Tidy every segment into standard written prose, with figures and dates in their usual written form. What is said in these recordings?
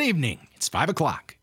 evening. It's 5 o'clock.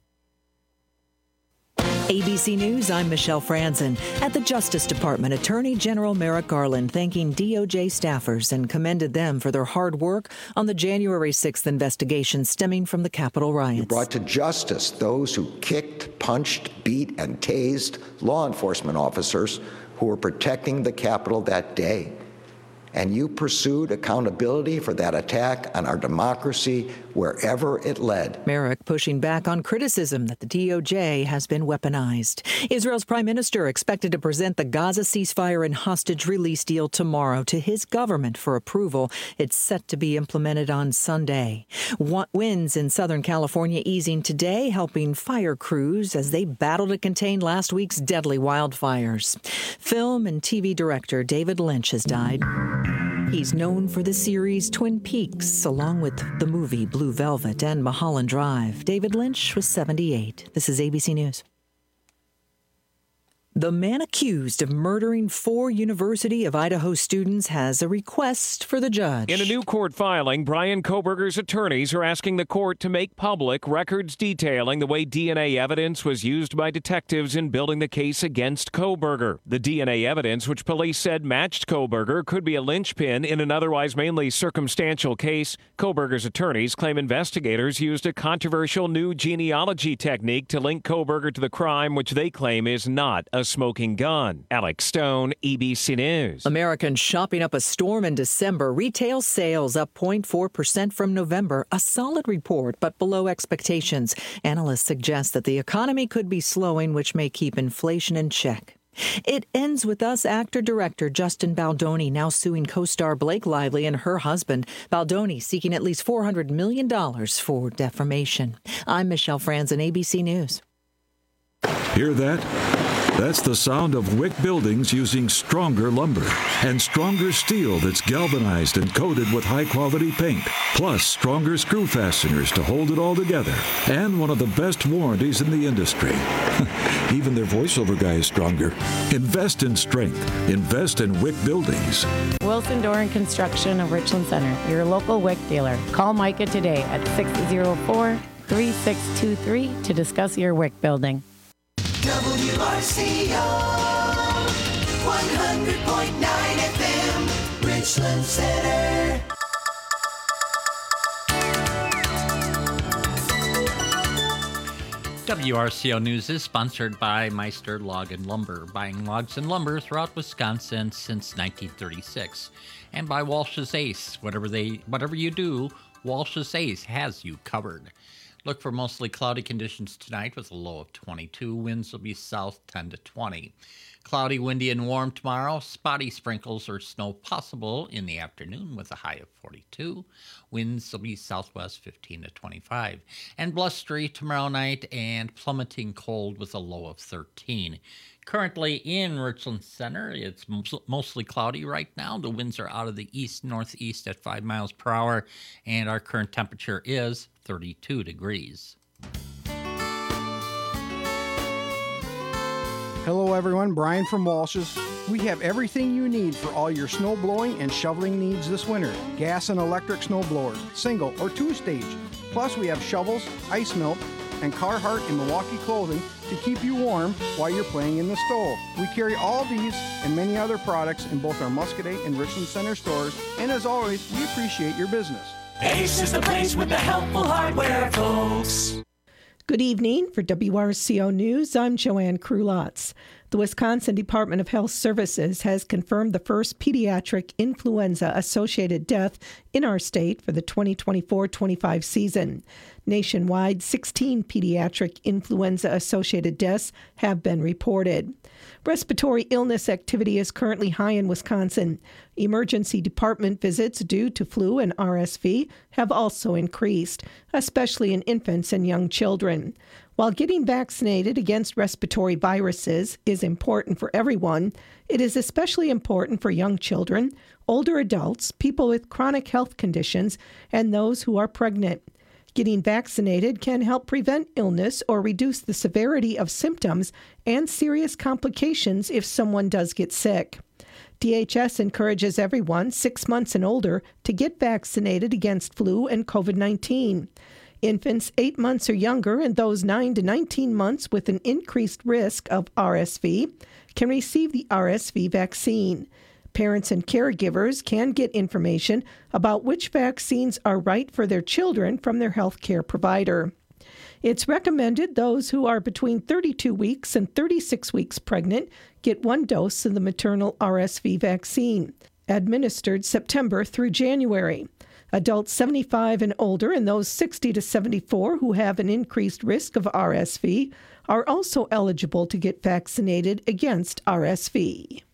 ABC News, I'm Michelle Franzen. At the Justice Department, Attorney General Merrick Garland thanking DOJ staffers and commended them for their hard work on the January 6th investigation stemming from the Capitol riots. You brought to justice those who kicked, punched, beat, and tased law enforcement officers who were protecting the Capitol that day. And you pursued accountability for that attack on our democracy wherever it led. Merrick pushing back on criticism that the DOJ has been weaponized. Israel's prime minister expected to present the Gaza ceasefire and hostage release deal tomorrow to his government for approval. It's set to be implemented on Sunday. Winds in Southern California easing today, helping fire crews as they battle to contain last week's deadly wildfires. Film and TV director David Lynch has died. He's known for the series Twin Peaks, along with the movie Blue Velvet and Mulholland Drive. David Lynch was 78. This is ABC News. The man accused of murdering 4 University of Idaho students has a request for the judge. In a new court filing, Brian Kohberger's attorneys are asking the court to make public records detailing the way DNA evidence was used by detectives in building the case against Kohberger. The DNA evidence, which police said matched Kohberger, could be a linchpin in an otherwise mainly circumstantial case. Kohberger's attorneys claim investigators used a controversial new genealogy technique to link Kohberger to the crime, which they claim is not a smoking gun. Alex Stone, ABC News. Americans shopping up a storm in December. Retail sales up 0.4% from November. A solid report, but below expectations. Analysts suggest that the economy could be slowing, which may keep inflation in check. It ends with us actor-director Justin Baldoni now suing co-star Blake Lively and her husband. Baldoni seeking at least $400 million for defamation. I'm Michelle Franzen, ABC News. Hear that? That's the sound of Wick Buildings using stronger lumber and stronger steel that's galvanized and coated with high-quality paint, plus stronger screw fasteners to hold it all together, and one of the best warranties in the industry. Even their voiceover guy is stronger. Invest in strength. Invest in Wick Buildings. Wilson Door and Construction of Richland Center, your local Wick dealer. Call Micah today at 604-3623 to discuss your Wick building. WRCO 100.9 FM, Richland Center. WRCO News is sponsored by Meister Log and Lumber, buying logs and lumber throughout Wisconsin since 1936, and by Walsh's Ace. Whatever you do, Walsh's Ace has you covered. Look for mostly cloudy conditions tonight with a low of 22. Winds will be south 10 to 20. Cloudy, windy, and warm tomorrow. Spotty sprinkles or snow possible in the afternoon with a high of 42. Winds will be southwest 15 to 25. And blustery tomorrow night and plummeting cold with a low of 13. Currently in Richland Center, it's mostly cloudy right now. The winds are out of the east-northeast at 5 miles per hour, and our current temperature is 32 degrees. Hello everyone, Brian from Walsh's. We have everything you need for all your snow blowing and shoveling needs this winter. Gas and electric snow blowers, single or 2-stage. Plus we have shovels, ice melt, and Carhartt and Milwaukee clothing to keep you warm while you're playing in the snow. We carry all these and many other products in both our Muscoda and Richland Center stores, and as always, we appreciate your business. Ace is the place with the helpful hardware, folks. Good evening. For WRCO News, I'm Joanne Krulotz. The Wisconsin Department of Health Services has confirmed the first pediatric influenza-associated death in our state for the 2024-25 season. Nationwide, 16 pediatric influenza-associated deaths have been reported. Respiratory illness activity is currently high in Wisconsin. Emergency department visits due to flu and RSV have also increased, especially in infants and young children. While getting vaccinated against respiratory viruses is important for everyone, it is especially important for young children, older adults, people with chronic health conditions, and those who are pregnant. Getting vaccinated can help prevent illness or reduce the severity of symptoms and serious complications if someone does get sick. DHS encourages everyone 6 months and older to get vaccinated against flu and COVID-19. Infants 8 months or younger and those 9 to 19 months with an increased risk of RSV can receive the RSV vaccine. Parents and caregivers can get information about which vaccines are right for their children from their health care provider. It's recommended those who are between 32 weeks and 36 weeks pregnant get 1 dose of the maternal RSV vaccine, administered September through January. Adults 75 and older and those 60 to 74 who have an increased risk of RSV are also eligible to get vaccinated against RSV.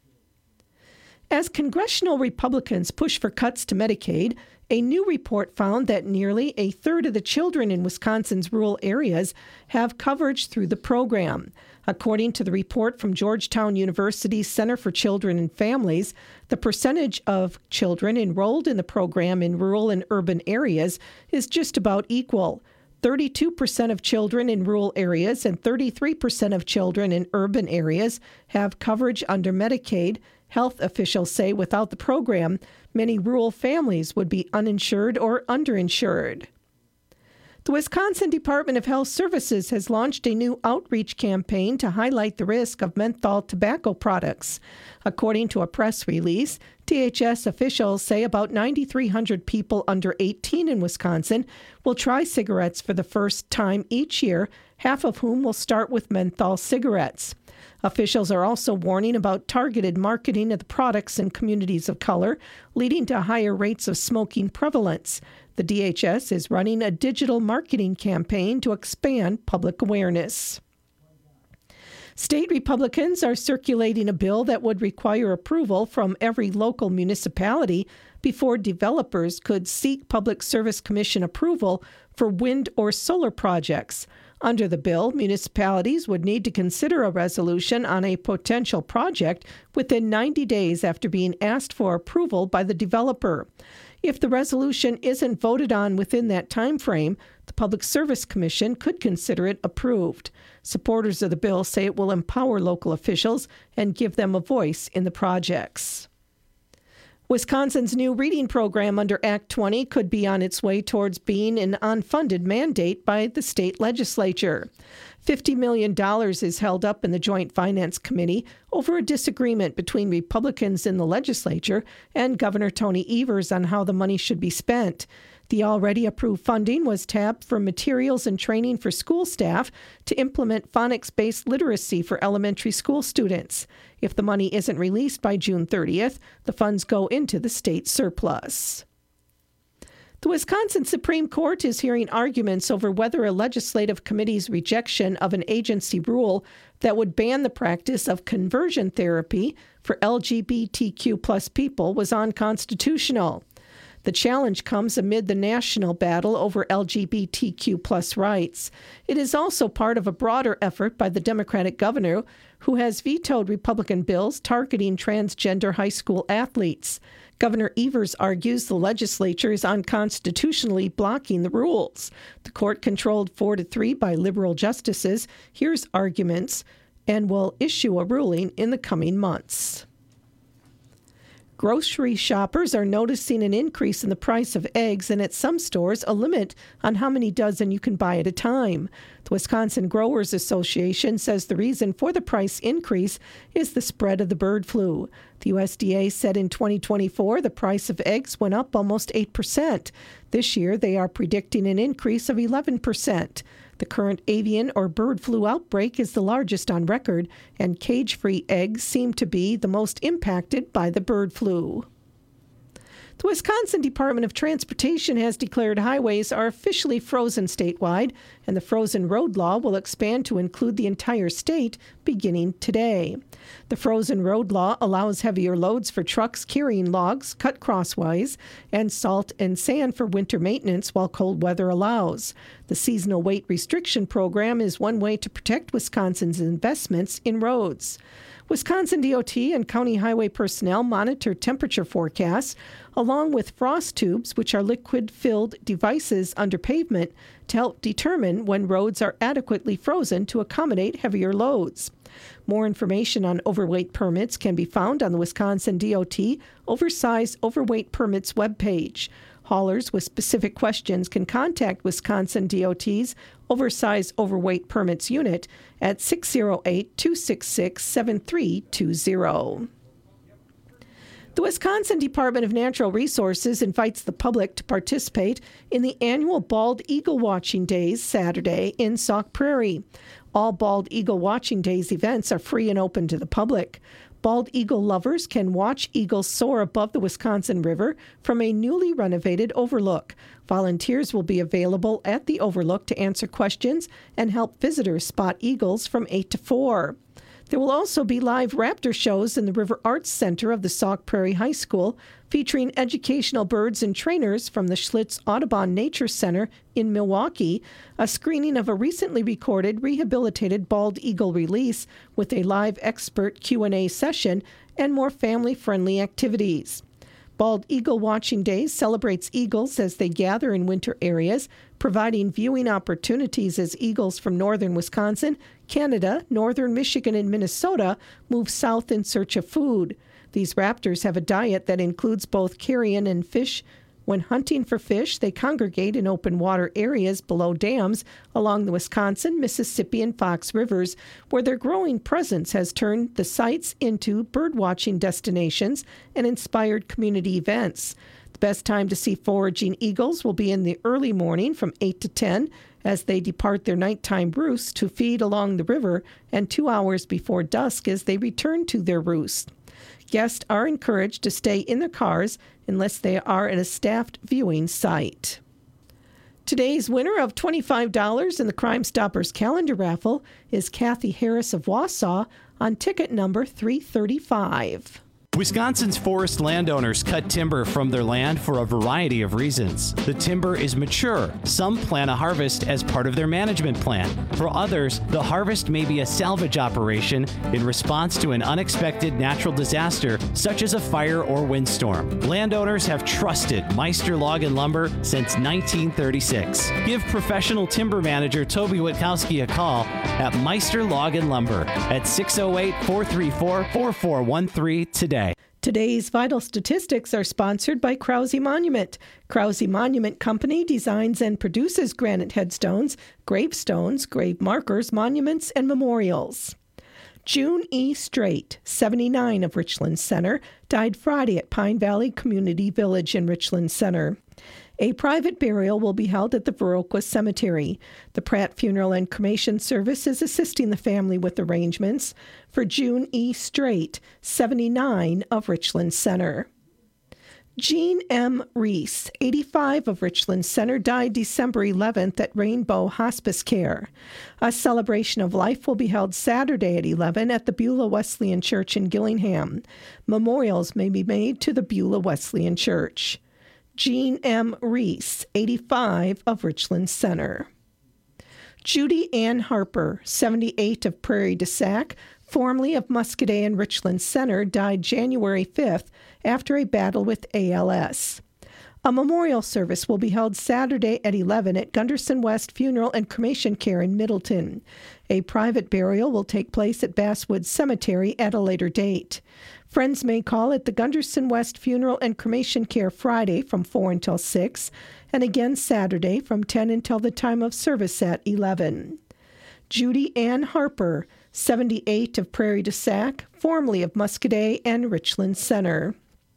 As congressional Republicans push for cuts to Medicaid, a new report found that nearly a third of the children in Wisconsin's rural areas have coverage through the program. According to the report from Georgetown University's Center for Children and Families, the percentage of children enrolled in the program in rural and urban areas is just about equal. 32% of children in rural areas and 33% of children in urban areas have coverage under Medicaid. Health officials say without the program, many rural families would be uninsured or underinsured. The Wisconsin Department of Health Services has launched a new outreach campaign to highlight the risk of menthol tobacco products. According to a press release, DHS officials say about 9,300 people under 18 in Wisconsin will try cigarettes for the first time each year, half of whom will start with menthol cigarettes. Officials are also warning about targeted marketing of the products in communities of color, leading to higher rates of smoking prevalence. The DHS is running a digital marketing campaign to expand public awareness. State Republicans are circulating a bill that would require approval from every local municipality before developers could seek Public Service Commission approval for wind or solar projects. Under the bill, municipalities would need to consider a resolution on a potential project within 90 days after being asked for approval by the developer. If the resolution isn't voted on within that time frame, the Public Service Commission could consider it approved. Supporters of the bill say it will empower local officials and give them a voice in the projects. Wisconsin's new reading program under Act 20 could be on its way towards being an unfunded mandate by the state legislature. $50 million is held up in the Joint Finance Committee over a disagreement between Republicans in the legislature and Governor Tony Evers on how the money should be spent. The already approved funding was tapped for materials and training for school staff to implement phonics-based literacy for elementary school students. If the money isn't released by June 30th, the funds go into the state surplus. The Wisconsin Supreme Court is hearing arguments over whether a legislative committee's rejection of an agency rule that would ban the practice of conversion therapy for LGBTQ plus people was unconstitutional. The challenge comes amid the national battle over LGBTQ plus rights. It is also part of a broader effort by the Democratic governor, who has vetoed Republican bills targeting transgender high school athletes. Governor Evers argues the legislature is unconstitutionally blocking the rules. The court, controlled 4-3 by liberal justices, hears arguments and will issue a ruling in the coming months. Grocery shoppers are noticing an increase in the price of eggs and at some stores a limit on how many dozen you can buy at a time. The Wisconsin Growers Association says the reason for the price increase is the spread of the bird flu. The USDA said in 2024 the price of eggs went up almost 8%. This year they are predicting an increase of 11%. The current avian or bird flu outbreak is the largest on record, and cage-free eggs seem to be the most impacted by the bird flu. The Wisconsin Department of Transportation has declared highways are officially frozen statewide, and the frozen road law will expand to include the entire state beginning today. The frozen road law allows heavier loads for trucks carrying logs cut crosswise and salt and sand for winter maintenance while cold weather allows. The seasonal weight restriction program is one way to protect Wisconsin's investments in roads. Wisconsin DOT and county highway personnel monitor temperature forecasts along with frost tubes, which are liquid-filled devices under pavement, to help determine when roads are adequately frozen to accommodate heavier loads. More information on overweight permits can be found on the Wisconsin DOT Oversized Overweight Permits webpage. Haulers with specific questions can contact Wisconsin DOT's Oversized Overweight Permits Unit at 608-266-7320. The Wisconsin Department of Natural Resources invites the public to participate in the annual Bald Eagle Watching Days Saturday in Sauk Prairie. All Bald Eagle Watching Days events are free and open to the public. Bald eagle lovers can watch eagles soar above the Wisconsin River from a newly renovated overlook. Volunteers will be available at the overlook to answer questions and help visitors spot eagles from 8 to 4. There will also be live raptor shows in the River Arts Center of the Sauk Prairie High School, featuring educational birds and trainers from the Schlitz Audubon Nature Center in Milwaukee, a screening of a recently recorded rehabilitated bald eagle release with a live expert Q&A session, and more family-friendly activities. Bald Eagle Watching Days celebrates eagles as they gather in winter areas, providing viewing opportunities as eagles from northern Wisconsin, Canada, northern Michigan, and Minnesota move south in search of food. These raptors have a diet that includes both carrion and fish. When hunting for fish, they congregate in open water areas below dams along the Wisconsin, Mississippi, and Fox Rivers, where their growing presence has turned the sites into bird-watching destinations and inspired community events. The best time to see foraging eagles will be in the early morning from 8 to 10 as they depart their nighttime roosts to feed along the river, and 2 hours before dusk as they return to their roost. Guests are encouraged to stay in their cars unless they are at a staffed viewing site. Today's winner of $25 in the Crime Stoppers calendar raffle is Kathy Harris of Wausau on ticket number 335. Wisconsin's forest landowners cut timber from their land for a variety of reasons. The timber is mature. Some plan a harvest as part of their management plan. For others, the harvest may be a salvage operation in response to an unexpected natural disaster, such as a fire or windstorm. Landowners have trusted Meister Log and Lumber since 1936. Give professional timber manager Toby Witkowski a call at Meister Log and Lumber at 608-434-4413 today. Today's vital statistics are sponsored by Krause Monument. Krause Monument Company designs and produces granite headstones, gravestones, grave markers, monuments, and memorials. June E. Strait, 79 of Richland Center, died Friday at Pine Valley Community Village in Richland Center. A private burial will be held at the Viroqua Cemetery. The Pratt Funeral and Cremation Service is assisting the family with arrangements for June E. Strait, 79 of Richland Center. Jean M. Reese, 85 of Richland Center, died December 11th at Rainbow Hospice Care. A celebration of life will be held Saturday at 11 at the Beulah Wesleyan Church in Gillingham. Memorials may be made to the Beulah Wesleyan Church. Jean M. Reese, 85 of Richland Center. Judy Ann Harper, 78 of Prairie du Sac, formerly of Muscadet and Richland Center, died January 5th after a battle with ALS. A memorial service will be held Saturday at 11 at Gunderson West Funeral and Cremation Care in Middleton. A private burial will take place at Basswood Cemetery at a later date. Friends may call at the Gunderson West Funeral and Cremation Care Friday from 4 until 6, and again Saturday from 10 until the time of service at 11. Judy Ann Harper, 78 of Prairie du Sac, formerly of Muscadet and Richland Center.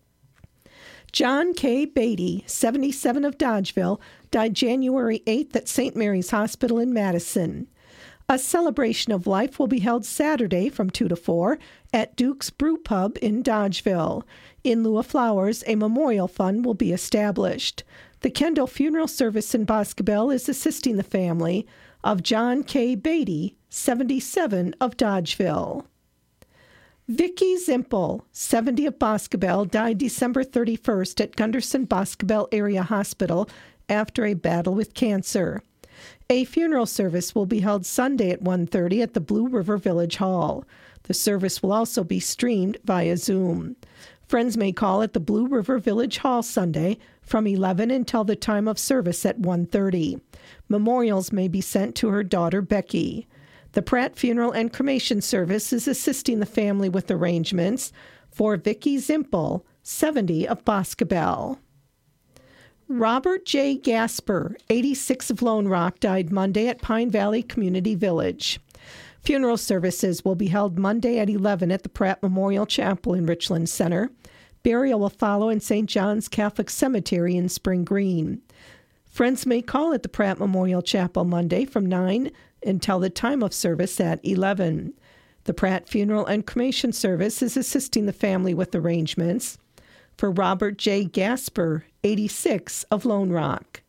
John K. Beatty, 77 of Dodgeville, died January 8th at St. Mary's Hospital in Madison. A celebration of life will be held Saturday from 2 to 4 at Duke's Brew Pub in Dodgeville. In lieu of flowers, a memorial fund will be established. The Kendall Funeral Service in Boscobel is assisting the family of John K. Beatty, 77 of Dodgeville. Vicki Zimpel, 70 of Boscobel, died December 31st at Gunderson Boscobel Area Hospital after a battle with cancer. A funeral service will be held Sunday at 1:30 at the Blue River Village Hall. The service will also be streamed via Zoom. Friends may call at the Blue River Village Hall Sunday from 11 until the time of service at 1:30. Memorials may be sent to her daughter Becky. The Pratt Funeral and Cremation Service is assisting the family with arrangements for Vicki Zimpel, 70 of Boscobel. Robert J. Gasper, 86 of Lone Rock, died Monday at Pine Valley Community Village. Funeral services will be held Monday at 11 at the Pratt Memorial Chapel in Richland Center. Burial will follow in St. John's Catholic Cemetery in Spring Green. Friends may call at the Pratt Memorial Chapel Monday from 9 until the time of service at 11. The Pratt Funeral and Cremation Service is assisting the family with arrangements. For Robert J. Gasper, 86 of Lone Rock.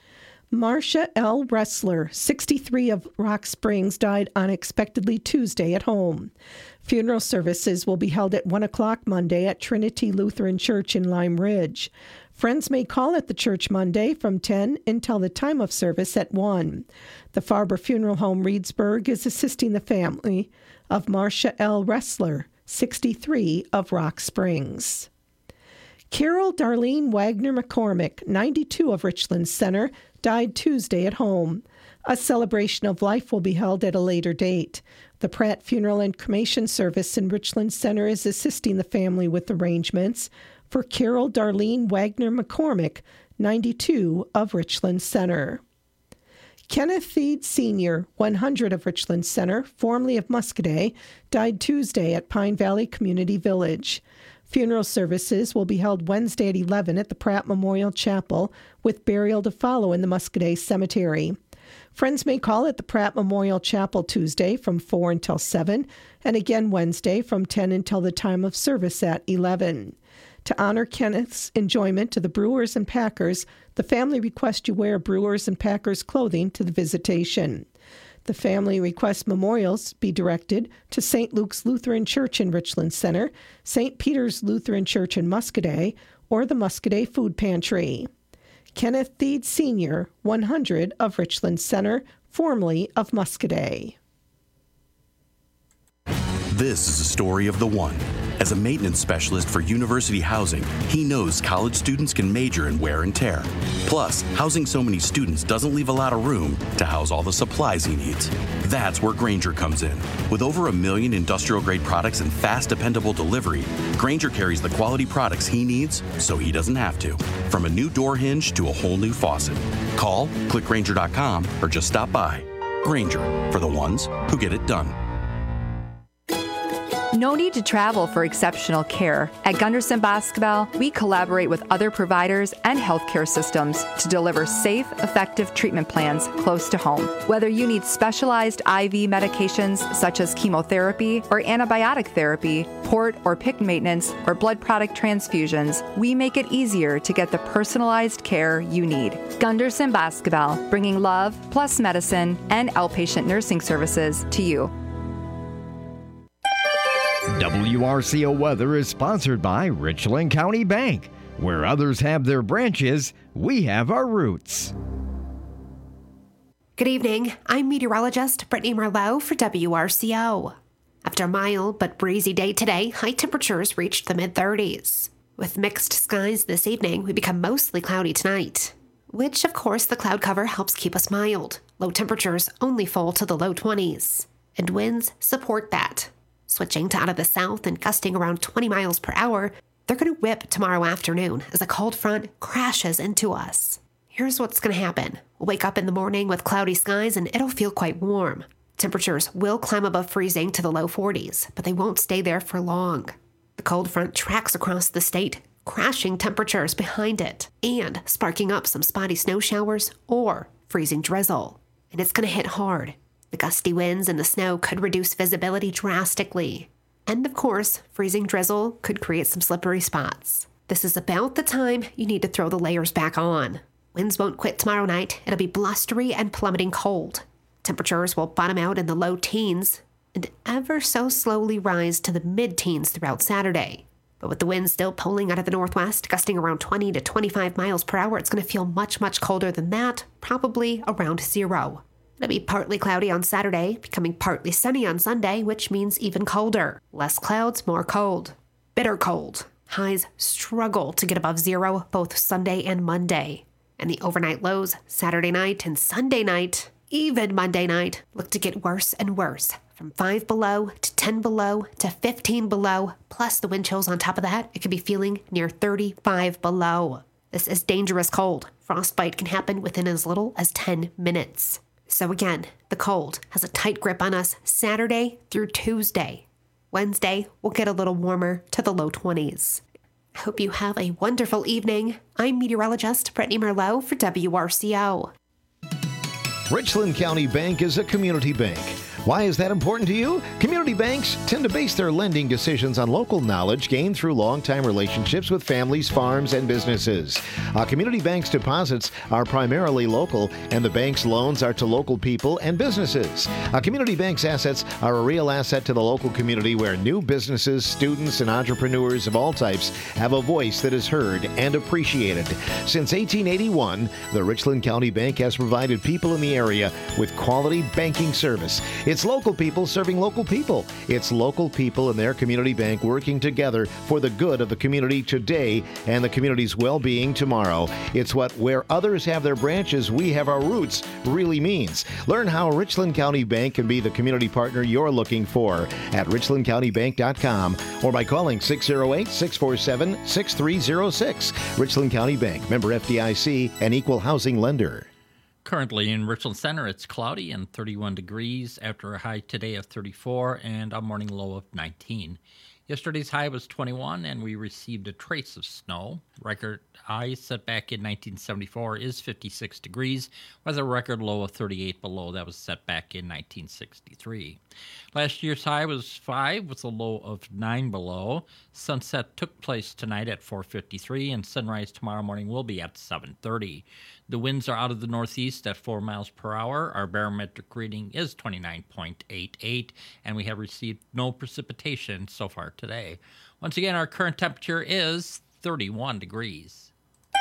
Marcia L. Ressler, 63 of Rock Springs, died unexpectedly Tuesday at home. Funeral services will be held at 1 o'clock Monday at Trinity Lutheran Church in Lime Ridge. Friends may call at the church Monday from 10 until the time of service at 1. The Farber Funeral Home Reedsburg is assisting the family of Marcia L. Ressler, 63 of Rock Springs. Carol Darlene Wagner McCormick, 92 of Richland Center, died Tuesday at home. A celebration of life will be held at a later date. The Pratt Funeral and Cremation Service in Richland Center is assisting the family with arrangements for Carol Darlene Wagner McCormick, 92 of Richland Center. Kenneth Thied Sr., 100 of Richland Center, formerly of Muscoda, died Tuesday at Pine Valley Community Village. Funeral services will be held Wednesday at 11 at the Pratt Memorial Chapel, with burial to follow in the Muscoda Cemetery. Friends may call at the Pratt Memorial Chapel Tuesday from 4 until 7, and again Wednesday from 10 until the time of service at 11. To honor Kenneth's enjoyment to the Brewers and Packers, the family requests you wear Brewers and Packers clothing to the visitation. The family requests memorials be directed to St. Luke's Lutheran Church in Richland Center, St. Peter's Lutheran Church in Muscoda, or the Muscoda Food Pantry. Kenneth Thied Sr., 100 of Richland Center, formerly of Muscoda. This is a story of the one. As a maintenance specialist for University Housing, he knows college students can major in wear and tear. Plus, housing so many students doesn't leave a lot of room to house all the supplies he needs. That's where Grainger comes in. With over 1 million industrial-grade products and fast, dependable delivery, Grainger carries the quality products he needs so he doesn't have to. From a new door hinge to a whole new faucet. Call, click Grainger.com, or just stop by. Grainger, for the ones who get it done. No need to travel for exceptional care. At Gunderson Basketball, we collaborate with other providers and healthcare systems to deliver safe, effective treatment plans close to home. Whether you need specialized IV medications such as chemotherapy or antibiotic therapy, port or PICC maintenance, or blood product transfusions, we make it easier to get the personalized care you need. Gunderson Basketball, bringing love plus medicine and outpatient nursing services to you. WRCO Weather is sponsored by Richland County Bank. Where others have their branches, we have our roots. Good evening. I'm meteorologist Brittany Merlot for WRCO. After a mild but breezy day today, high temperatures reached the mid-30s. With mixed skies this evening, we become mostly cloudy tonight, which, of course, the cloud cover helps keep us mild. Low temperatures only fall to the low 20s, and winds support that. Switching to out of the south and gusting around 20 miles per hour, they're going to whip tomorrow afternoon as a cold front crashes into us. Here's what's going to happen. We'll wake up in the morning with cloudy skies and it'll feel quite warm. Temperatures will climb above freezing to the low 40s, but they won't stay there for long. The cold front tracks across the state, crashing temperatures behind it and sparking up some spotty snow showers or freezing drizzle. And it's going to hit hard. The gusty winds and the snow could reduce visibility drastically. And of course, freezing drizzle could create some slippery spots. This is about the time you need to throw the layers back on. Winds won't quit tomorrow night. It'll be blustery and plummeting cold. Temperatures will bottom out in the low teens and ever so slowly rise to the mid-teens throughout Saturday. But with the wind still pulling out of the northwest, gusting around 20 to 25 miles per hour, it's going to feel much, much colder than that, probably around 0. It'll be partly cloudy on Saturday, becoming partly sunny on Sunday, which means even colder. Less clouds, more cold. Bitter cold. Highs struggle to get above 0 both Sunday and Monday. And the overnight lows Saturday night and Sunday night, even Monday night, look to get worse and worse. From 5 below to 10 below to 15 below, plus the wind chills on top of that, it could be feeling near 35 below. This is dangerous cold. Frostbite can happen within as little as 10 minutes. So again, the cold has a tight grip on us Saturday through Tuesday. Wednesday, we'll get a little warmer to the low 20s. I hope you have a wonderful evening. I'm meteorologist Brittany Merlot for WRCO. Richland County Bank is a community bank. Why is that important to you? Community banks tend to base their lending decisions on local knowledge gained through long-time relationships with families, farms, and businesses. Community bank's deposits are primarily local, and the bank's loans are to local people and businesses. Community bank's assets are a real asset to the local community where new businesses, students, and entrepreneurs of all types have a voice that is heard and appreciated. Since 1881, the Richland County Bank has provided people in the area with quality banking service. It's local people serving local people. It's local people and their community bank working together for the good of the community today and the community's well-being tomorrow. It's what where others have their branches, we have our roots really means. Learn how Richland County Bank can be the community partner you're looking for at richlandcountybank.com or by calling 608-647-6306. Richland County Bank, member FDIC, an equal housing lender. Currently in Richland Center, it's cloudy and 31 degrees after a high today of 34 and a morning low of 19. Yesterday's high was 21 and we received a trace of snow. Record high set back in 1974 is 56 degrees with a record low of 38 below. That was set back in 1963. Last year's high was 5 with a low of 9 below. Sunset took place tonight at 4:53 and sunrise tomorrow morning will be at 7:30. The winds are out of the northeast at 4 miles per hour. Our barometric reading is 29.88, and we have received no precipitation so far today. Once again, our current temperature is 31 degrees.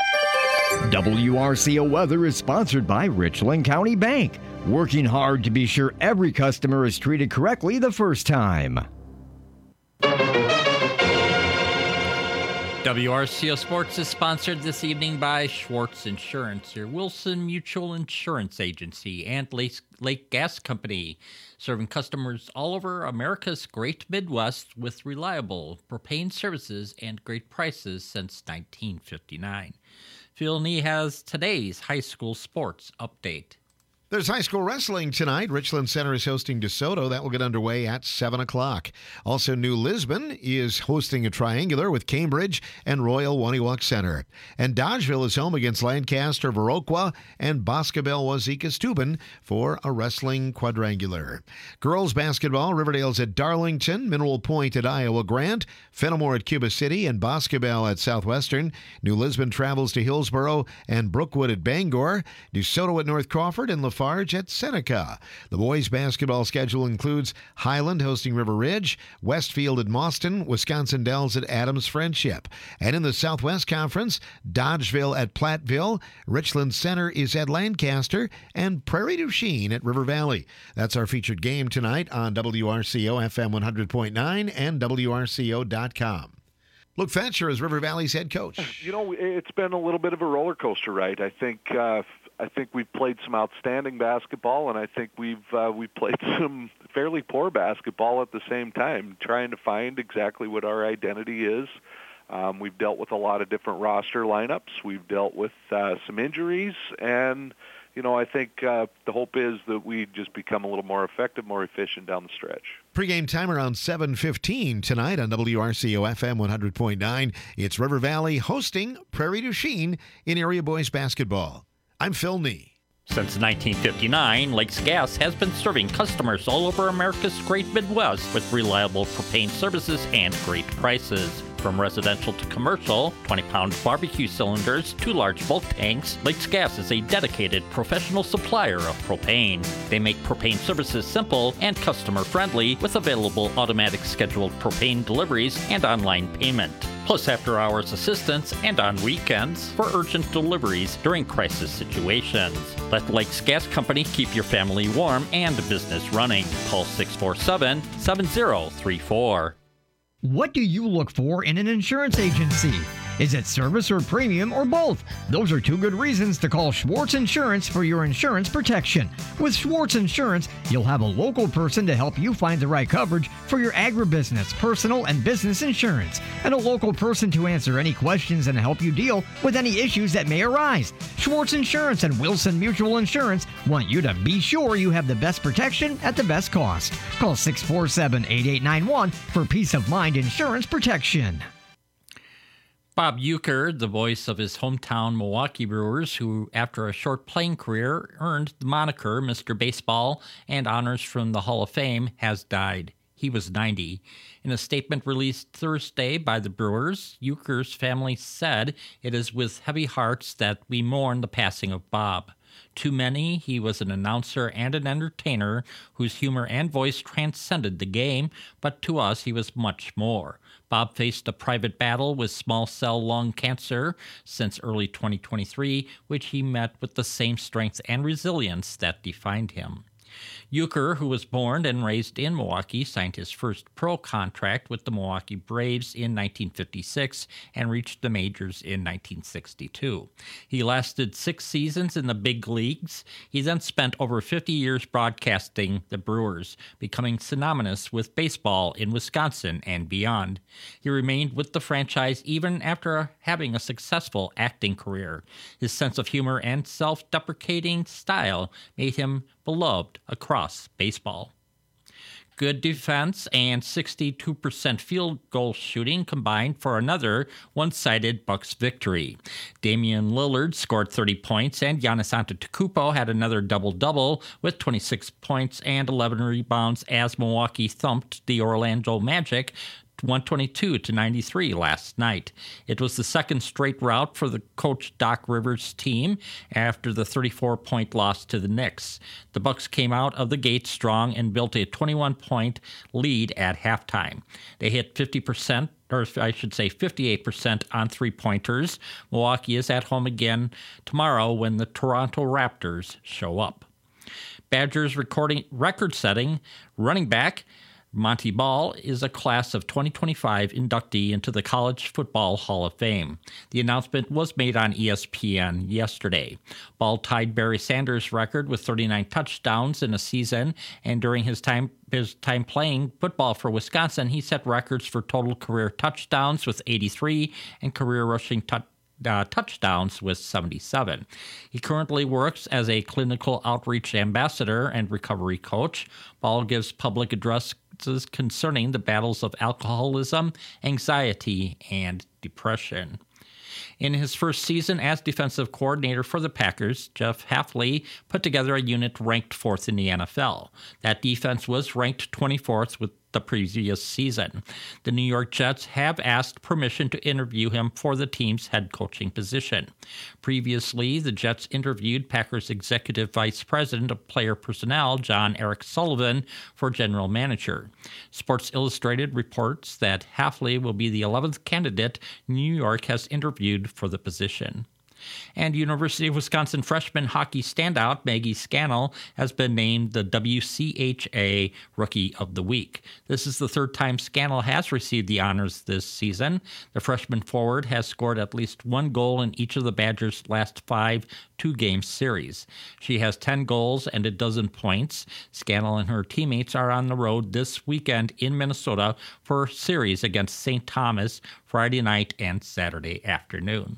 WRCO Weather is sponsored by Richland County Bank, working hard to be sure every customer is treated correctly the first time. WRCO Sports is sponsored this evening by Schwartz Insurance, your Wilson Mutual Insurance Agency, and Lake Gas Company, serving customers all over America's Great Midwest with reliable propane services and great prices since 1959. Phil Nee has today's high school sports update. There's high school wrestling tonight. Richland Center is hosting DeSoto. That will get underway at 7 o'clock. Also, New Lisbon is hosting a triangular with Cambridge and Royal Waniwak Center. And Dodgeville is home against Lancaster, Viroqua, and Boscobel-Wazeeka Steuben for a wrestling quadrangular. Girls basketball, Riverdale's at Darlington, Mineral Point at Iowa Grant, Fenimore at Cuba City, and Boscobel at Southwestern. New Lisbon travels to Hillsboro and Brookwood at Bangor, DeSoto at North Crawford, and Lafarge at Seneca. The boys' basketball schedule includes Highland hosting River Ridge, Westfield at Mauston, Wisconsin Dells at Adams Friendship. And in the Southwest Conference, Dodgeville at Platteville, Richland Center is at Lancaster, and Prairie du Chien at River Valley. That's our featured game tonight on WRCO FM 100.9 and WRCO.com. Luke Thatcher is River Valley's head coach. You know, it's been a little bit of a roller coaster ride. I think we've played some outstanding basketball, and I think we've played some fairly poor basketball at the same time, trying to find exactly what our identity is. We've dealt with a lot of different roster lineups. We've dealt with some injuries, and you know, I think the hope is that we just become a little more effective, more efficient down the stretch. Pre-game time around 7:15 tonight on WRCO FM 100.9. It's River Valley hosting Prairie du Chien in area boys basketball. I'm Phil Nee. Since 1959, Lakes Gas has been serving customers all over America's Great Midwest with reliable propane services and great prices. From residential to commercial, 20-pound barbecue cylinders to large bulk tanks, Lakes Gas is a dedicated professional supplier of propane. They make propane services simple and customer-friendly with available automatic scheduled propane deliveries and online payment, plus after-hours assistance and on weekends for urgent deliveries during crisis situations. Let Lakes Gas Company keep your family warm and business running. Call 647-7034. What do you look for in an insurance agency? Is it service or premium or both? Those are two good reasons to call Schwartz Insurance for your insurance protection. With Schwartz Insurance, you'll have a local person to help you find the right coverage for your agribusiness, personal, and business insurance, and a local person to answer any questions and help you deal with any issues that may arise. Schwartz Insurance and Wilson Mutual Insurance want you to be sure you have the best protection at the best cost. Call 647-8891 for peace of mind insurance protection. Bob Uecker, the voice of his hometown Milwaukee Brewers, who after a short playing career earned the moniker Mr. Baseball and honors from the Hall of Fame, has died. He was 90. In a statement released Thursday by the Brewers, Uecker's family said, "It is with heavy hearts that we mourn the passing of Bob. To many, he was an announcer and an entertainer whose humor and voice transcended the game, but to us he was much more. Bob faced a private battle with small cell lung cancer since early 2023, which he met with the same strength and resilience that defined him." Uecker, who was born and raised in Milwaukee, signed his first pro contract with the Milwaukee Braves in 1956 and reached the majors in 1962. He lasted 6 seasons in the big leagues. He then spent over 50 years broadcasting the Brewers, becoming synonymous with baseball in Wisconsin and beyond. He remained with the franchise even after having a successful acting career. His sense of humor and self-deprecating style made him beloved across baseball. Good defense and 62% field goal shooting combined for another one-sided Bucks victory. Damian Lillard scored 30 points, and Giannis Antetokounmpo had another double-double with 26 points and 11 rebounds as Milwaukee thumped the Orlando Magic 122-93 last night. It was the second straight rout for the coach Doc Rivers' team after the 34-point loss to the Knicks. The Bucks came out of the gate strong and built a 21-point lead at halftime. They hit 58% on three-pointers. Milwaukee is at home again tomorrow when the Toronto Raptors show up. Badgers record-setting running back Monty Ball is a class of 2025 inductee into the College Football Hall of Fame. The announcement was made on ESPN yesterday. Ball tied Barry Sanders' record with 39 touchdowns in a season, and during his time playing football for Wisconsin, he set records for total career touchdowns with 83 and career rushing touchdowns with 77. He currently works as a clinical outreach ambassador and recovery coach. Ball gives public addresses concerning the battles of alcoholism, anxiety, and depression. In his first season as defensive coordinator for the Packers, Jeff Hafley put together a unit ranked 4th in the NFL. That defense was ranked 24th with the previous season. The New York Jets have asked permission to interview him for the team's head coaching position. Previously, the Jets interviewed Packers Executive Vice President of Player Personnel, John Eric Sullivan, for general manager. Sports Illustrated reports that Hafley will be the 11th candidate New York has interviewed for the position. And University of Wisconsin freshman hockey standout Maggie Scannell has been named the WCHA Rookie of the Week. This is the third time Scannell has received the honors this season. The freshman forward has scored at least one goal in each of the Badgers' last 5 two-game series. She has 10 goals and a dozen points. Scannell and her teammates are on the road this weekend in Minnesota for a series against St. Thomas Friday night and Saturday afternoon.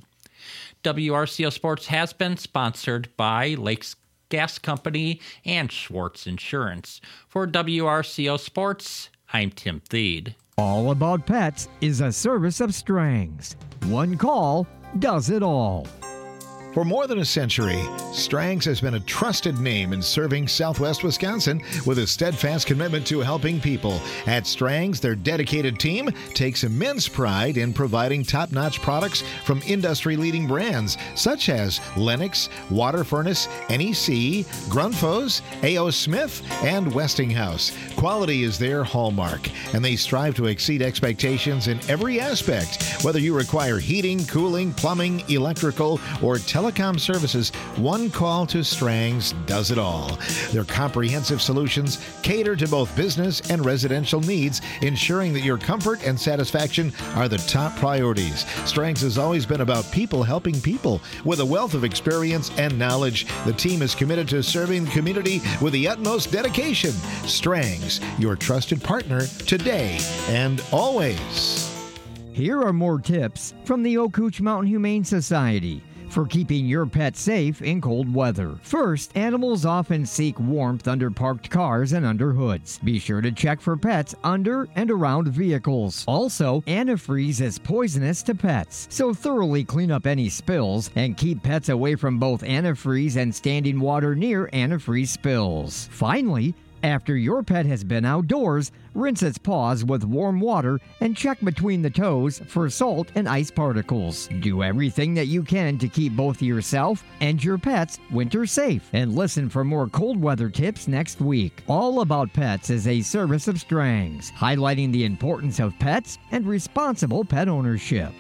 WRCO Sports has been sponsored by Lakes Gas Company and Schwartz Insurance. For WRCO Sports, I'm Tim Thied. All About Pets is a service of Strang's. One call does it all. For more than a century, Strang's has been a trusted name in serving Southwest Wisconsin with a steadfast commitment to helping people. At Strang's, their dedicated team takes immense pride in providing top-notch products from industry-leading brands such as Lennox, Water Furnace, NEC, Grundfos, A.O. Smith, and Westinghouse. Quality is their hallmark, and they strive to exceed expectations in every aspect, whether you require heating, cooling, plumbing, electrical, or television telecom services, one call to Strangs does it all. Their comprehensive solutions cater to both business and residential needs, ensuring that your comfort and satisfaction are the top priorities. Strangs has always been about people helping people. With a wealth of experience and knowledge, the team is committed to serving the community with the utmost dedication. Strangs, your trusted partner today and always. Here are more tips from the Okootch Mountain Humane Society for keeping your pet safe in cold weather. First, animals often seek warmth under parked cars and under hoods. Be sure to check for pets under and around vehicles. Also, antifreeze is poisonous to pets, so thoroughly clean up any spills and keep pets away from both antifreeze and standing water near antifreeze spills. Finally, after your pet has been outdoors, rinse its paws with warm water and check between the toes for salt and ice particles. Do everything that you can to keep both yourself and your pets winter safe. And listen for more cold weather tips next week. All About Pets is a service of Strangs, highlighting the importance of pets and responsible pet ownership.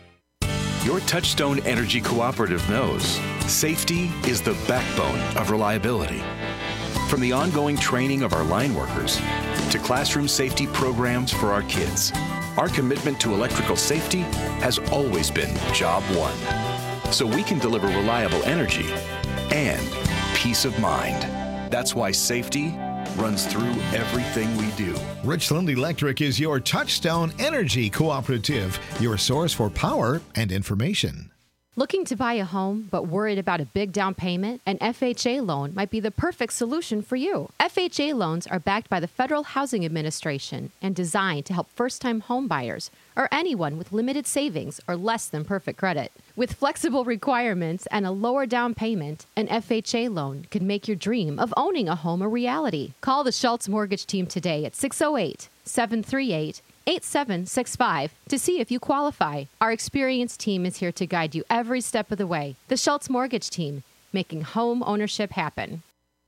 Your Touchstone Energy Cooperative knows safety is the backbone of reliability. From the ongoing training of our line workers to classroom safety programs for our kids, our commitment to electrical safety has always been job one. So we can deliver reliable energy and peace of mind. That's why safety runs through everything we do. Richland Electric is your Touchstone Energy Cooperative, your source for power and information. Looking to buy a home but worried about a big down payment? An FHA loan might be the perfect solution for you. FHA loans are backed by the Federal Housing Administration and designed to help first-time home buyers or anyone with limited savings or less than perfect credit. With flexible requirements and a lower down payment, an FHA loan could make your dream of owning a home a reality. Call the Schultz Mortgage Team today at 608-738-8765 to see if you qualify. Our experienced team is here to guide you every step of the way. The Schultz Mortgage Team, making home ownership happen.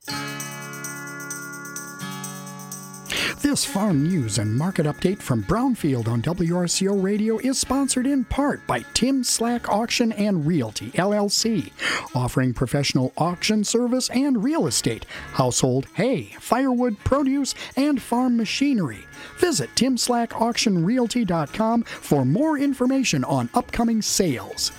This farm news and market update from Brownfield on WRCO Radio is sponsored in part by Tim Slack Auction and Realty, LLC, offering professional auction service and real estate, household, hay, firewood, produce, and farm machinery. Visit TimSlackAuctionRealty.com for more information on upcoming sales.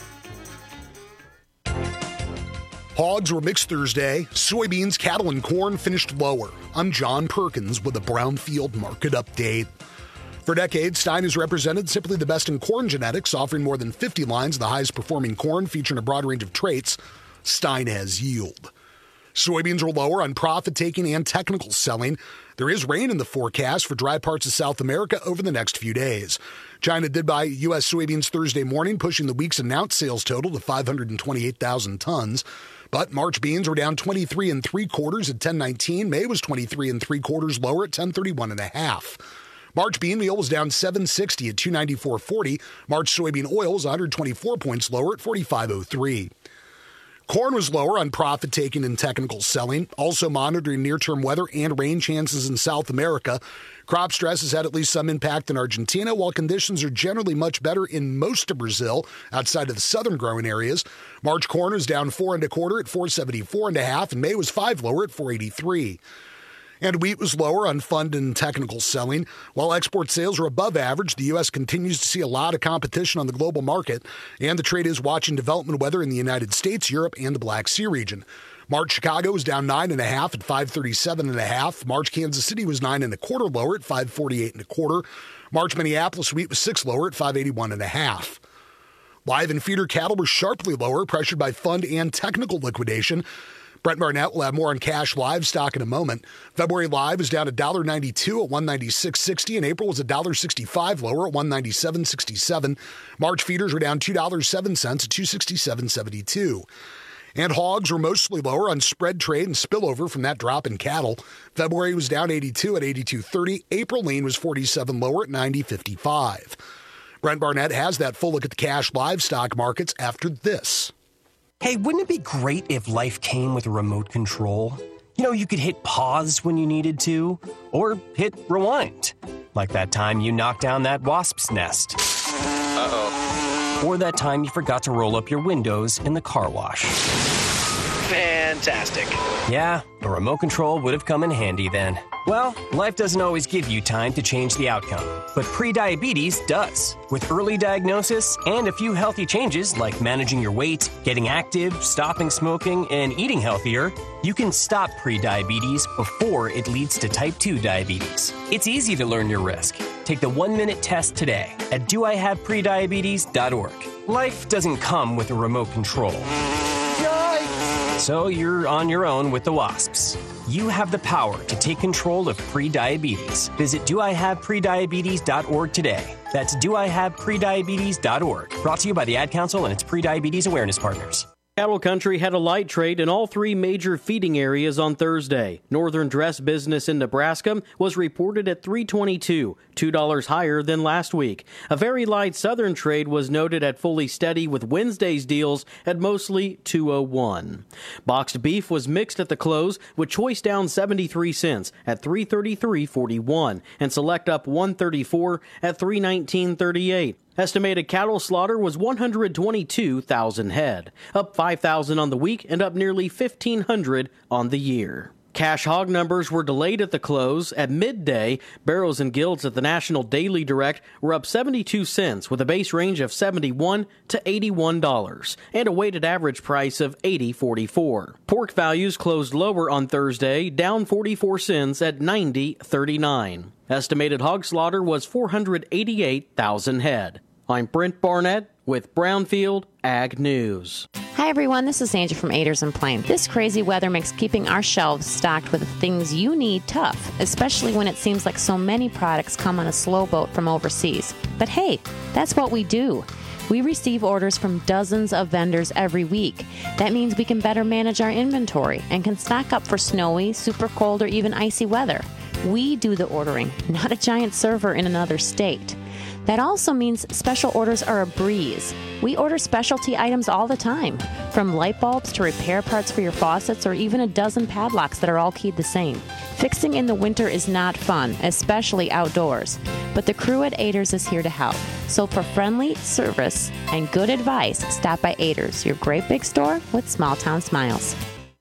Hogs were mixed Thursday. Soybeans, cattle, and corn finished lower. I'm John Perkins with a Brownfield Market Update. For decades, Stein has represented simply the best in corn genetics, offering more than 50 lines of the highest performing corn featuring a broad range of traits. Stein has yield. Soybeans are lower on profit-taking and technical selling. There is rain in the forecast for dry parts of South America over the next few days. China did buy U.S. soybeans Thursday morning, pushing the week's announced sales total to 528,000 tons. But March beans were down 23 3/4 at 10.19. May was 23 3/4 lower at 10.31.5. March bean meal was down 7.60 at 294.40. March soybean oil was 124 points lower at 45.03. Corn was lower on profit-taking and technical selling, also monitoring near-term weather and rain chances in South America. Crop stress has had at least some impact in Argentina, while conditions are generally much better in most of Brazil outside of the southern growing areas. March corn was down 4 1/4 at 474.5, and May was 5 lower at 483. And wheat was lower on fund and technical selling. While export sales are above average, the U.S. continues to see a lot of competition on the global market, and the trade is watching development weather in the United States, Europe, and the Black Sea region. March Chicago was down 9 1/2 at 537.5. March Kansas City was 9 1/4 lower at 548.25. March Minneapolis wheat was 6 lower at 581.5. Live and feeder cattle were sharply lower, pressured by fund and technical liquidation. Brent Barnett will have more on cash livestock in a moment. February live is down $1.92 at $196.60, and April was $1.65 lower at $197.67. March feeders were down $2.07 at $267.72. And hogs were mostly lower on spread trade and spillover from that drop in cattle. February was down 82 at 82.30. April lean was 47 lower at 90.55. Brent Barnett has that full look at the cash livestock markets after this. Hey, wouldn't it be great if life came with a remote control? You know, you could hit pause when you needed to, or hit rewind. Like that time you knocked down that wasp's nest. Uh-oh. Or that time you forgot to roll up your windows in the car wash. Fantastic. Yeah, a remote control would have come in handy then. Well, life doesn't always give you time to change the outcome, but prediabetes does. With early diagnosis and a few healthy changes like managing your weight, getting active, stopping smoking, and eating healthier, you can stop prediabetes before it leads to type 2 diabetes. It's easy to learn your risk. Take the 1-minute test today at doihaveprediabetes.org. Life doesn't come with a remote control. So you're on your own with the WASPs. You have the power to take control of prediabetes. Visit doihaveprediabetes.org today. That's doihaveprediabetes.org. Brought to you by the Ad Council and its Prediabetes Awareness Partners. Cattle Country had a light trade in all three major feeding areas on Thursday. Northern dress business in Nebraska was reported at $3.22, $2 higher than last week. A very light southern trade was noted at fully steady, with Wednesday's deals at mostly $2.01. Boxed beef was mixed at the close, with choice down 73 cents at $333.41 and select up $1.34 at $319.38. Estimated cattle slaughter was 122,000 head, up 5,000 on the week and up nearly 1,500 on the year. Cash hog numbers were delayed at the close. At midday, barrows and gilts at the National Daily Direct were up 72 cents with a base range of $71 to $81 and a weighted average price of $80.44. Pork values closed lower on Thursday, down 44 cents at $90.39. Estimated hog slaughter was 488,000 head. I'm Brent Barnett with Brownfield Ag News. Hi everyone, this is Angie from Aders and Plain. This crazy weather makes keeping our shelves stocked with the things you need tough, especially when it seems like so many products come on a slow boat from overseas. But hey, that's what we do. We receive orders from dozens of vendors every week. That means we can better manage our inventory and can stock up for snowy, super cold, or even icy weather. We do the ordering, not a giant server in another state. That also means special orders are a breeze. We order specialty items all the time, from light bulbs to repair parts for your faucets or even a dozen padlocks that are all keyed the same. Fixing in the winter is not fun, especially outdoors, but the crew at Aders is here to help. So for friendly service and good advice, stop by Aders, your great big store with small town smiles.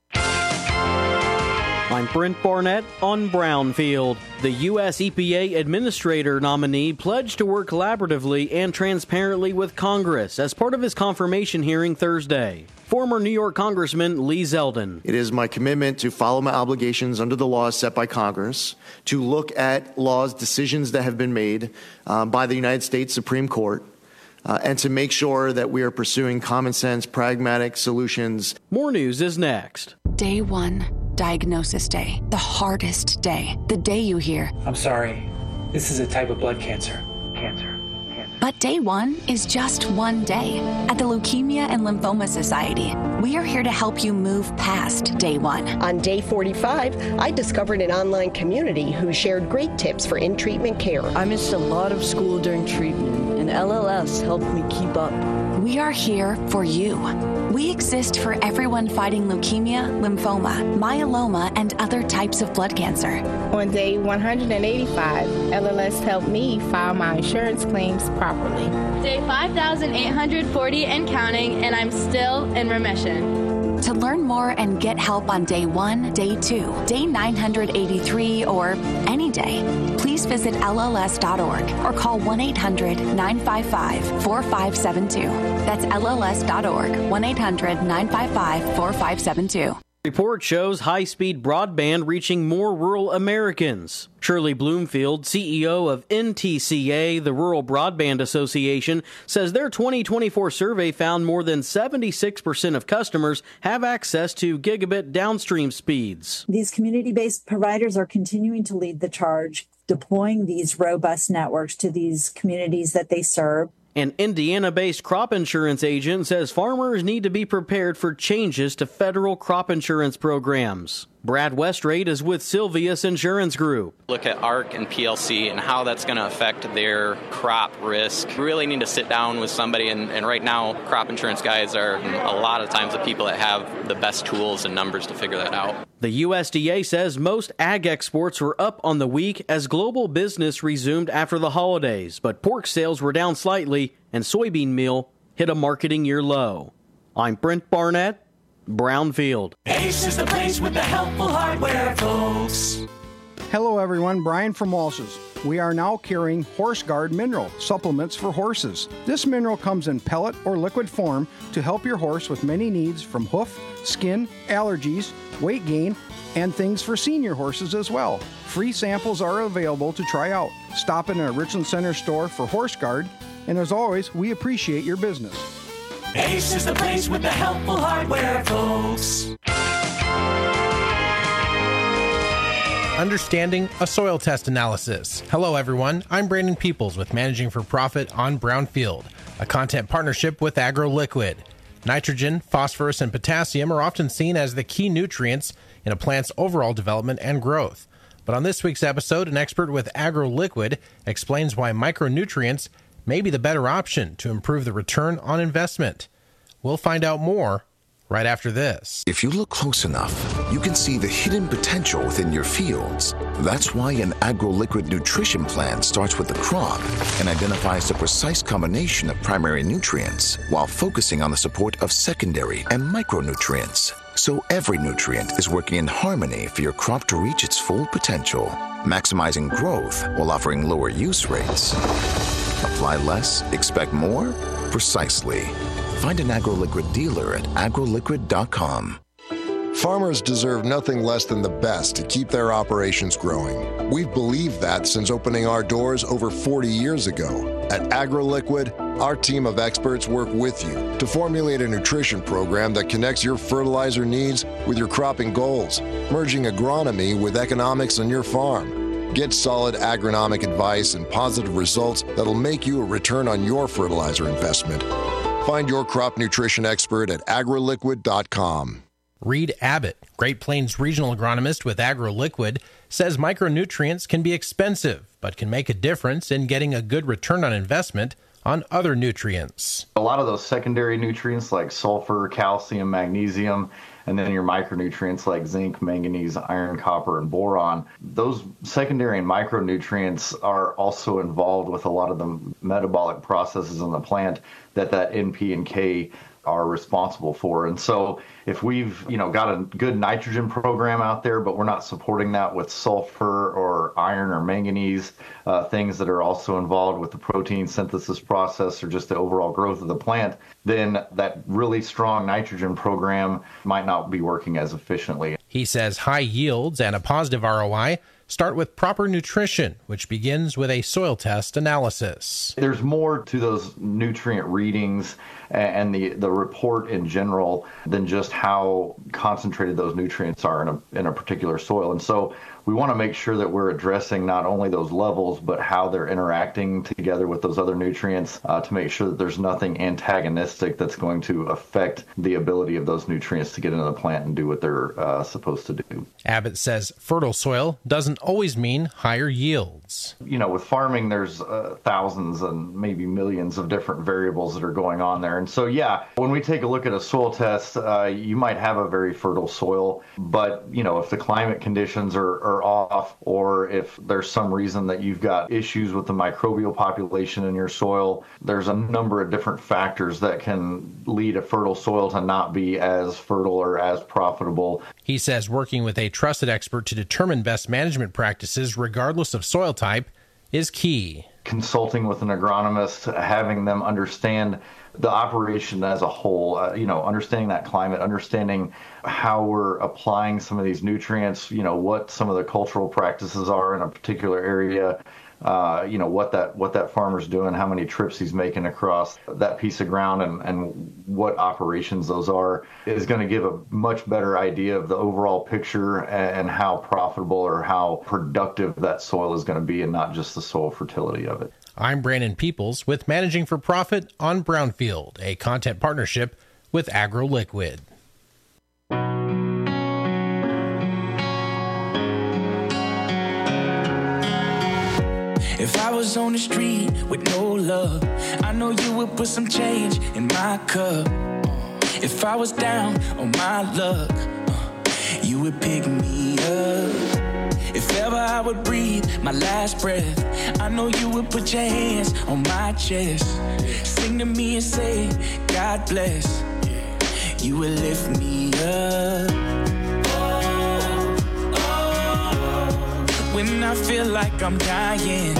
I'm Brent Barnett on Brownfield. The U.S. EPA Administrator nominee pledged to work collaboratively and transparently with Congress as part of his confirmation hearing Thursday. Former New York Congressman Lee Zeldin. It is my commitment to follow my obligations under the laws set by Congress, to look at laws, decisions that have been made by the United States Supreme Court, and to make sure that we are pursuing common sense, pragmatic solutions. More news is next. Day 1, diagnosis day. The hardest day. The day you hear, I'm sorry, this is a type of blood cancer. But day 1 is just one day. At the Leukemia and Lymphoma Society, we are here to help you move past day 1. On day 45, I discovered an online community who shared great tips for in-treatment care. I missed a lot of school during treatment, and LLS helped me keep up. We are here for you. We exist for everyone fighting leukemia, lymphoma, myeloma, and other types of blood cancer. On day 185, LLS helped me file my insurance claims properly. Day 5,840 and counting, and I'm still in remission. To learn more and get help on day 1, day 2, day 983, or any day, please visit LLS.org or call 1-800-955-4572. That's LLS.org, 1-800-955-4572. Report shows high-speed broadband reaching more rural Americans. Shirley Bloomfield, CEO of NTCA, the Rural Broadband Association, says their 2024 survey found more than 76% of customers have access to gigabit downstream speeds. These community-based providers are continuing to lead the charge, deploying these robust networks to these communities that they serve. An Indiana-based crop insurance agent says farmers need to be prepared for changes to federal crop insurance programs. Brad Westrate is with Silvius Insurance Group. Look at ARC and PLC and how that's going to affect their crop risk. We really need to sit down with somebody, and right now crop insurance guys are a lot of times the people that have the best tools and numbers to figure that out. The USDA says most ag exports were up on the week as global business resumed after the holidays, but pork sales were down slightly and soybean meal hit a marketing year low. I'm Brent Barnett, Brownfield. Ace is the place with the helpful hardware, folks. Hello everyone, Brian from Walsh's. We are now carrying HorseGuard mineral supplements for horses. This mineral comes in pellet or liquid form to help your horse with many needs from hoof, skin, allergies, weight gain, and things for senior horses as well. Free samples are available to try out. Stop in a Richland Center store for HorseGuard, and as always, we appreciate your business. Ace is the place with the helpful hardware, folks. Understanding a soil test analysis. Hello everyone, I'm Brandon Peoples with Managing for Profit on Brownfield, a content partnership with AgroLiquid. Nitrogen, phosphorus, and potassium are often seen as the key nutrients in a plant's overall development and growth. But on this week's episode, an expert with AgroLiquid explains why micronutrients may be the better option to improve the return on investment. We'll find out more right after this. If you look close enough, you can see the hidden potential within your fields. That's why an AgroLiquid nutrition plan starts with the crop and identifies the precise combination of primary nutrients while focusing on the support of secondary and micronutrients. So every nutrient is working in harmony for your crop to reach its full potential, maximizing growth while offering lower use rates. Apply less, expect more? Precisely. Find an AgroLiquid dealer at agroliquid.com. Farmers deserve nothing less than the best to keep their operations growing. We've believed that since opening our doors over 40 years ago. At AgroLiquid, our team of experts work with you to formulate a nutrition program that connects your fertilizer needs with your cropping goals, merging agronomy with economics on your farm. Get solid agronomic advice and positive results that'll make you a return on your fertilizer investment. Find your crop nutrition expert at agroliquid.com. Reed Abbott, Great Plains regional agronomist with AgroLiquid, says micronutrients can be expensive, but can make a difference in getting a good return on investment on other nutrients. A lot of those secondary nutrients like sulfur, calcium, magnesium, and then your micronutrients like zinc, manganese, iron, copper, and boron. Those secondary and micronutrients are also involved with a lot of the metabolic processes in the plant that N, P, and K are responsible for. And so if we've got a good nitrogen program out there, but we're not supporting that with sulfur or iron or manganese, things that are also involved with the protein synthesis process or just the overall growth of the plant, then that really strong nitrogen program might not be working as efficiently. He says high yields and a positive ROI start with proper nutrition, which begins with a soil test analysis. There's more to those nutrient readings and the report in general than just how concentrated those nutrients are in a particular soil. And so we want to make sure that we're addressing not only those levels, but how they're interacting together with those other nutrients to make sure that there's nothing antagonistic that's going to affect the ability of those nutrients to get into the plant and do what they're supposed to do. Abbott says fertile soil doesn't always mean higher yields. With farming, there's thousands and maybe millions of different variables that are going on there. And so, when we take a look at a soil test, you might have a very fertile soil, but, if the climate conditions are off, or if there's some reason that you've got issues with the microbial population in your soil, there's a number of different factors that can lead a fertile soil to not be as fertile or as profitable. He says working with a trusted expert to determine best management practices, regardless of soil type, is key. Consulting with an agronomist, having them understand the operation as a whole, understanding that climate, understanding how we're applying some of these nutrients, what some of the cultural practices are in a particular area, what that farmer's doing, how many trips he's making across that piece of ground, and what operations those are, is going to give a much better idea of the overall picture and how profitable or how productive that soil is going to be, and not just the soil fertility of it. I'm Brandon Peoples with Managing for Profit on Brownfield, a content partnership with AgroLiquid. If I was on the street with no love, I know you would put some change in my cup. If I was down on my luck, you would pick me up. If ever I would breathe my last breath, I know you would put your hands on my chest, sing to me and say, God bless. You will lift me up. When I feel like I'm dying,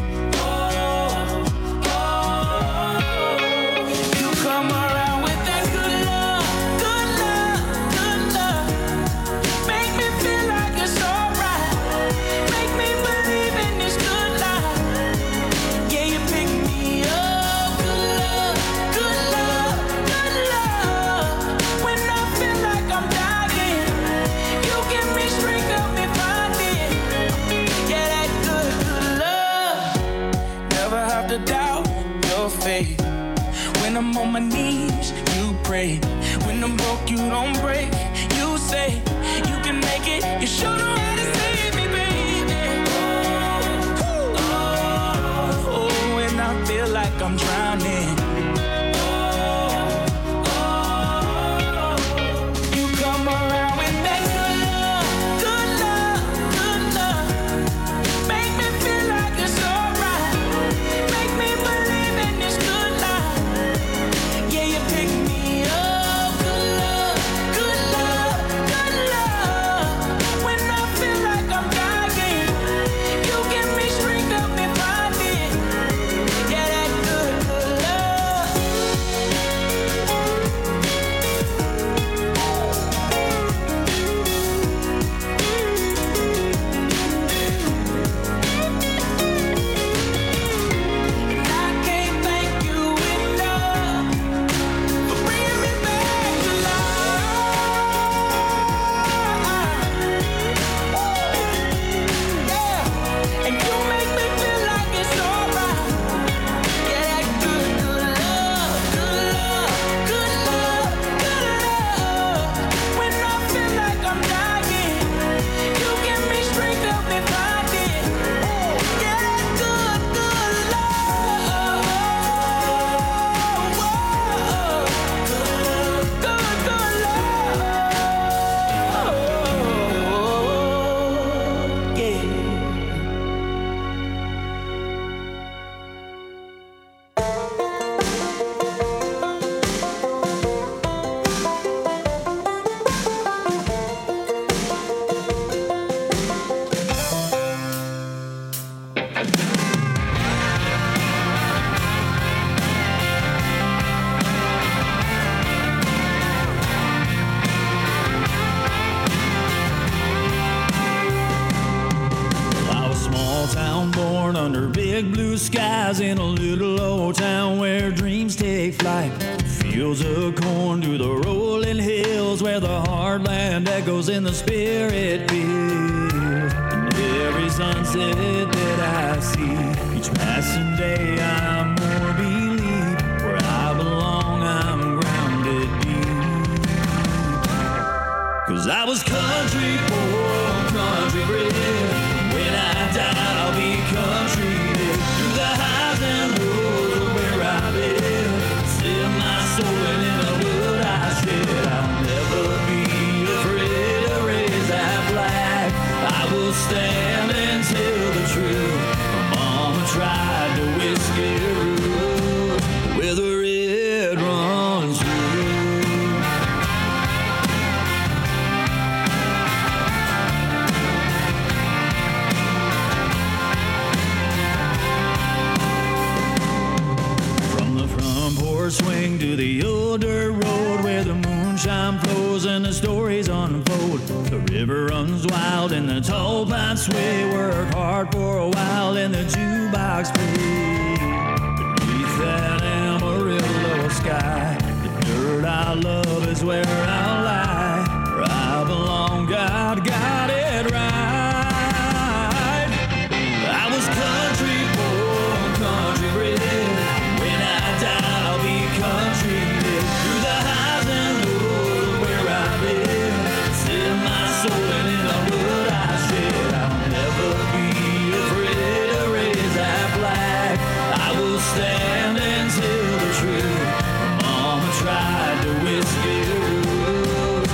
you come around with that good love, good love, good love. Make me feel like it's alright. Make me believe in this good life. Yeah, you pick me up. Good love, good love, good love. When I feel like I'm dying, you give me strength, help me find it. Yeah, that good, good love. Never have to doubt your faith. When I'm on my knees, you pray. When I'm broke, you don't break. You say you can make it. You show the way to save me, baby. Oh, when I feel like I'm drowning, you come around with that good love, good love, good love. Make me feel like it's alright. Make me believe in this good life. Yeah, you pick me up. Good love, good love, good love. When I feel like I'm dying, you give me strength, help me find it. Yeah, that good, good love. And I can't thank you enough for bringing me back to life. Yeah, and you make me feel like it's alright. Yeah, that good, good love, good love, good love, good love. When I feel like I'm dying, you give me strength, help me find it. Yeah, that good, good love. Good, good love. Yeah. I was small town born under big blue skies in a little old town where dreams take flight. Fields of corn to the rolling hills where the heartland echoes in the spirit feels. And every sunset that I see, each passing day I'm more believe where I belong, I'm grounded deep. 'Cause I was country born, country bred. When I die, I'll be country lived. Through the highs and lows of where I've been, still my soul and in the blood I shed. I'll never be afraid to raise that flag. I will stand and tell the truth. My mama tried to whiskey rule where the red runs through. From the front porch swing to the old dirt road where the moonshine flows and the stories unfold. The river runs wild and the tall pines sway. Work hard for a while and the jukebox plays. Beneath that Amarillo sky, the dirt I love is where I'll lie. Where I belong, God got it right. I was country born, country bred. When I die, I'll be country lived. Through the highs and lows of where I've been, still my soul and in the blood I shed. I'll never be afraid to raise that flag. I will stand and tell the truth. My mama tried to whiskey rule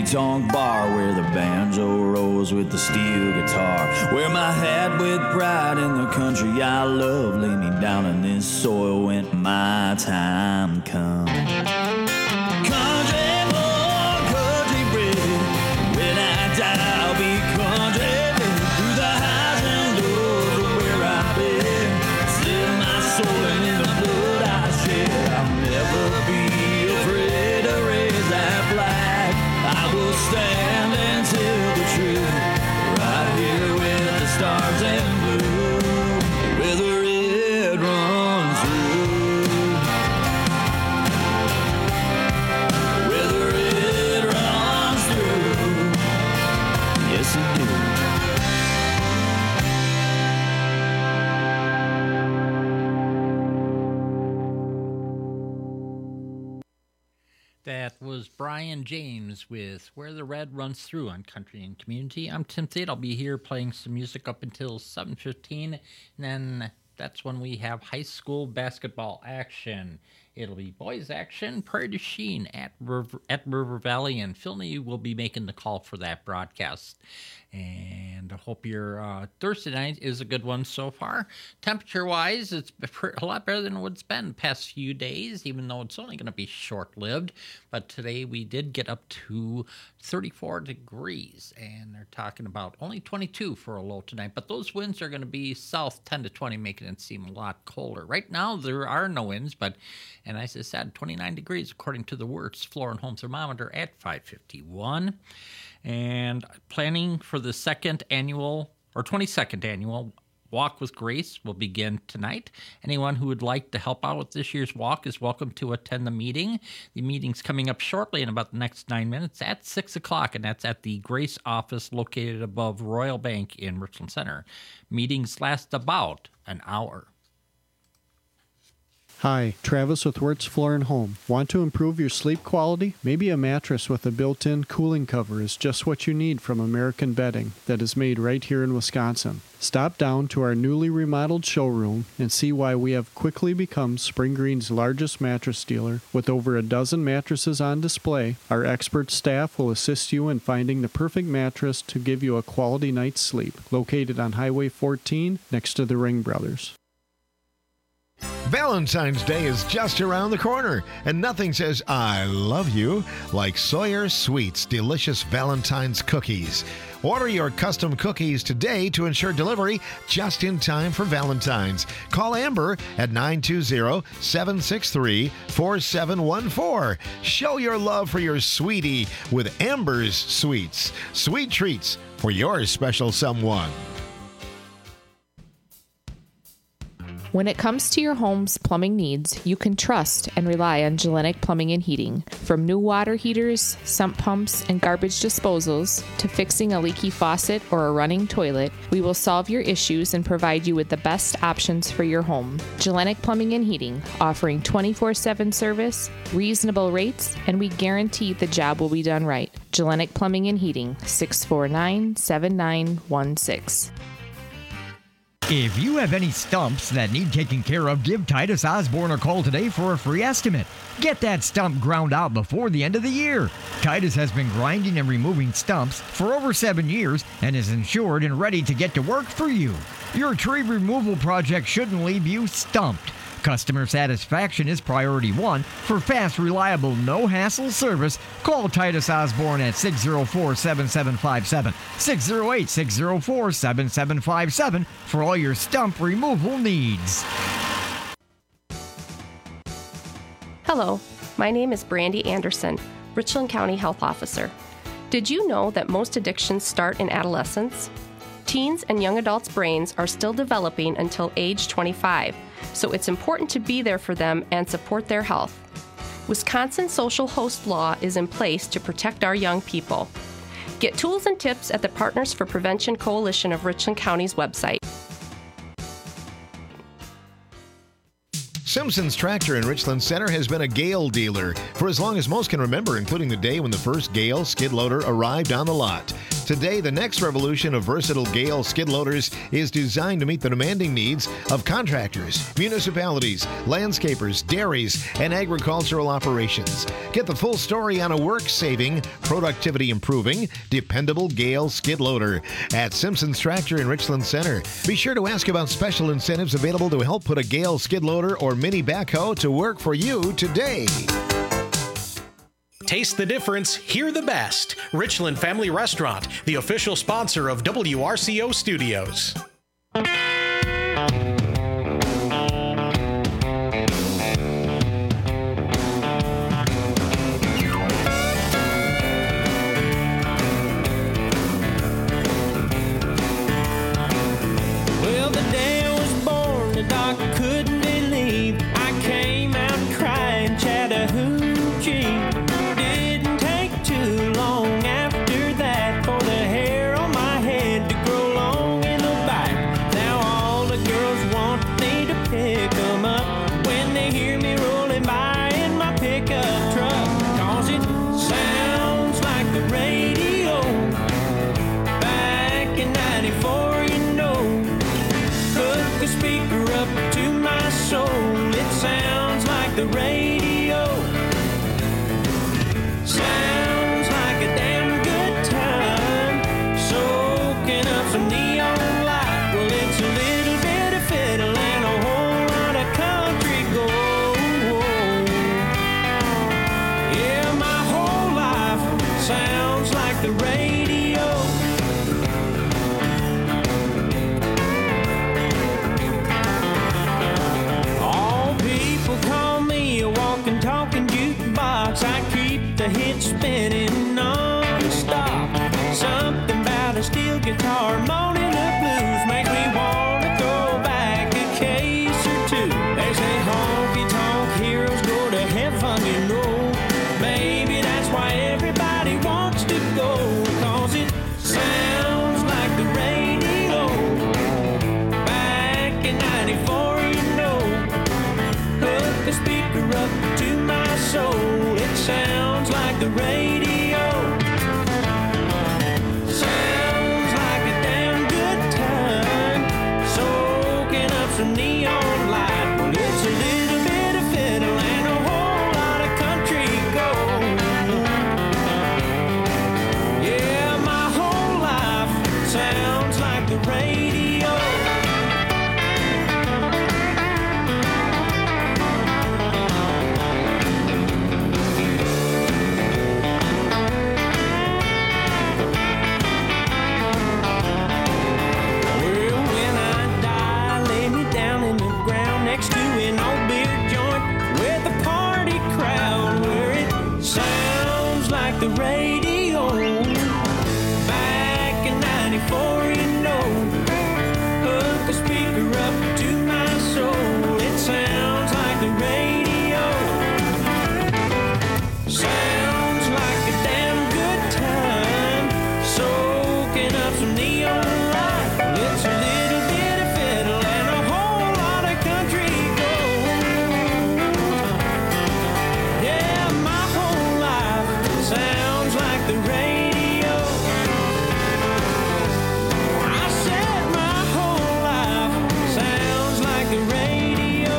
honky-tonk bar where the banjo rolls with the steel guitar. Wear my hat with pride in the country I love. Lay me down in this soil when my time comes. Country boy, country bred. When I die, I'll be country bred. Through the highs and lows of where I've been. Set my soul in the blood I shed. I'll never be afraid to raise that flag. I will stand and tell the truth. Right here with the stars and blue. Where the red runs through. Where the red runs through. Yes, it do. That was Brian James with Where the Red Runs Through on Country and Community. I'm Tim Thede. I'll be here playing some music up until 7:15, and then that's when we have high school basketball action. It'll be boys action, Prairie du Chien at River Valley, and Philney will be making the call for that broadcast. And I hope your Thursday night is a good one so far. Temperature-wise, it's a lot better than it's been the past few days, even though it's only going to be short-lived. But today we did get up to 34 degrees, and they're talking about only 22 for a low tonight. But those winds are going to be south 10 to 20, making it seem a lot colder. Right now, there are no winds, but, and as I said, 29 degrees according to the Wirtz Floor and Home Thermometer at 551. And planning for the 22nd annual Walk with Grace will begin tonight. Anyone who would like to help out with this year's walk is welcome to attend the meeting. The meeting's coming up shortly in about the next 9 minutes at 6 o'clock, and that's at the Grace office located above Royal Bank in Richland Center. Meetings last about an hour. Hi, Travis with Wirtz Floor and Home. Want to improve your sleep quality? Maybe a mattress with a built-in cooling cover is just what you need from American Bedding that is made right here in Wisconsin. Stop down to our newly remodeled showroom and see why we have quickly become Spring Green's largest mattress dealer. With over a dozen mattresses on display, our expert staff will assist you in finding the perfect mattress to give you a quality night's sleep. Located on Highway 14 next to the Ring Brothers. Valentine's Day is just around the corner, and nothing says I love you like Sawyer Sweets delicious Valentine's cookies. Order your custom cookies today to ensure delivery just in time for Valentine's. Call Amber at 920-763-4714. Show your love for your sweetie with Amber's Sweets. Sweet treats for your special someone. When it comes to your home's plumbing needs, you can trust and rely on Gellenic Plumbing and Heating. From new water heaters, sump pumps, and garbage disposals, to fixing a leaky faucet or a running toilet, we will solve your issues and provide you with the best options for your home. Gellenic Plumbing and Heating, offering 24/7 service, reasonable rates, and we guarantee the job will be done right. Gellenic Plumbing and Heating, 649-7916. If you have any stumps that need taken care of, give Titus Osborne a call today for a free estimate. Get that stump ground out before the end of the year. Titus has been grinding and removing stumps for over 7 years and is insured and ready to get to work for you. Your tree removal project shouldn't leave you stumped. Customer satisfaction is priority one. For fast, reliable, no-hassle service, call Titus Osborne at 604-7757, 608-604-7757 for all your stump removal needs. Hello, my name is Brandy Anderson, Richland County Health Officer. Did you know that most addictions start in adolescence? Teens and young adults' brains are still developing until age 25, so it's important to be there for them and support their health. Wisconsin social host law is in place to protect our young people. Get tools and tips at the Partners for Prevention Coalition of Richland County's website. Simpson's Tractor in Richland Center has been a Gale dealer for as long as most can remember, including the day when the first Gale skid loader arrived on the lot. Today, the next revolution of versatile Gale skid loaders is designed to meet the demanding needs of contractors, municipalities, landscapers, dairies, and agricultural operations. Get the full story on a work-saving, productivity-improving, dependable Gale skid loader at Simpson's Tractor in Richland Center. Be sure to ask about special incentives available to help put a Gale skid loader or mini backhoe to work for you today. Taste the difference, hear the best. Richland Family Restaurant, the official sponsor of WRCO Studios. Well, the day I was born, the doctor couldn't believe I came out crying Chattahoochee. Didn't take too long after that for the hair on my head to grow long in the back. Now all the girls want me to pick them up when they hear me rolling by in my pickup truck. 'Cause it sounds like the radio back in 94, you know. Hook the speaker up to my soul. It sounds like the radio. Sounds like a damn good time. Soaking up some neon light. Well, it's a little bit of fiddle and a whole lot of country gold. Yeah, my whole life sounds like the radio. All people call me a walking, talking jukebox. I keep the hits spinning non-stop. Something about a steel guitar moaning the blues makes me want to throw back a case or two. They say honky-tonk heroes go to heaven, you know. Maybe that's why everybody wants to go. 'Cause it sounds like the radio back in 94, you know. Hook the speaker up to my soul. It sounds like the radio. Sounds like a damn good time. Soaking up some neon light. Well, it's a little bit of fiddle and a whole lot of country gold. Yeah, my whole life sounds like the radio. Well, when I die, lay me down in the ground next to an old beer joint with a party crowd where it sounds like the radio. Back in 94, you know. Hook the speaker up to my soul. It sounds like the radio. Sounds like a damn good time. Soaking up some neon light. Well, it's a little bit of fiddle and a whole lot of country gold. Yeah, my whole life sounds like the radio. I said my whole life sounds like the radio.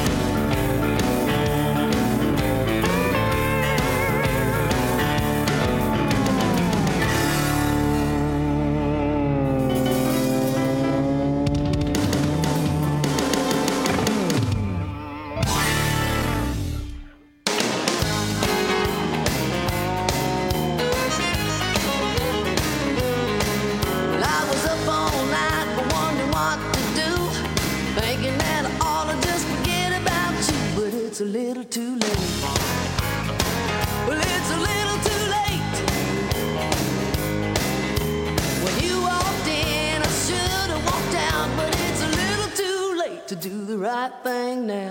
Well, I was up all night wondering what to do, thinking that I ought to just forget about you, but it's a little too late. Well, it's a little too late. When you walked in, I should have walked out, but it's a little too late to do the right thing now.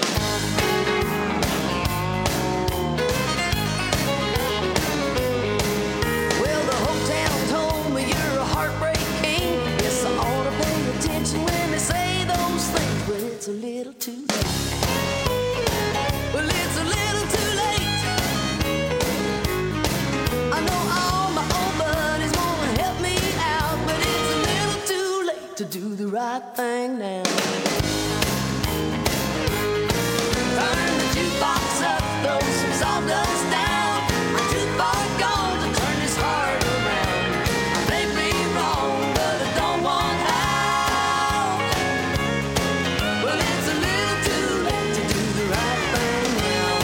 Well, the whole town told me you're a heartbreak king. Yes, I ought to pay attention when they say those things, but it's a little too late. Well, it's a little too late. I know all my old buddies wanna help right thing now. Turn the jukebox up, throw some sawdust down. I'm too far gone to turn this heart around. I may be wrong, but I don't want out. Well, it's a little too late to do the right thing now.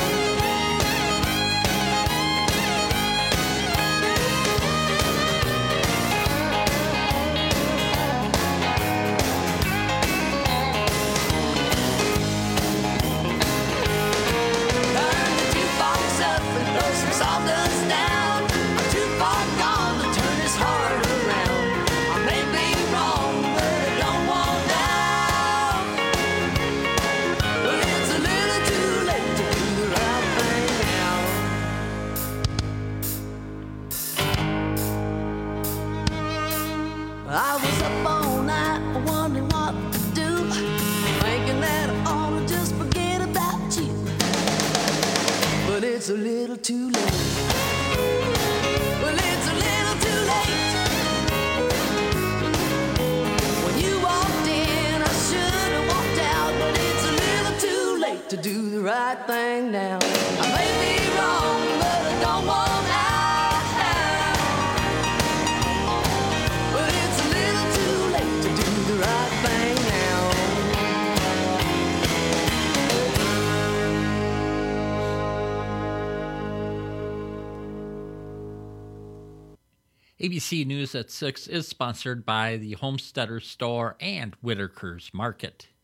Turn the jukebox up and throw some sawdust down. I'm too far gone to turn this heart around. I may be wrong, but I don't want out. Well, it's a little too late to do the right thing now. I was up all night wondering what to do, thinking that I ought to just forget about you. But it's a little too late. Well, it's a little too late. When you walked in, I should have walked out, but it's a little too late to do the right thing now. I may be wrong, but I don't want out. But it's a little too late to do the right thing now. ABC News at 6 is sponsored by the Homesteader Store and Whitaker's Market.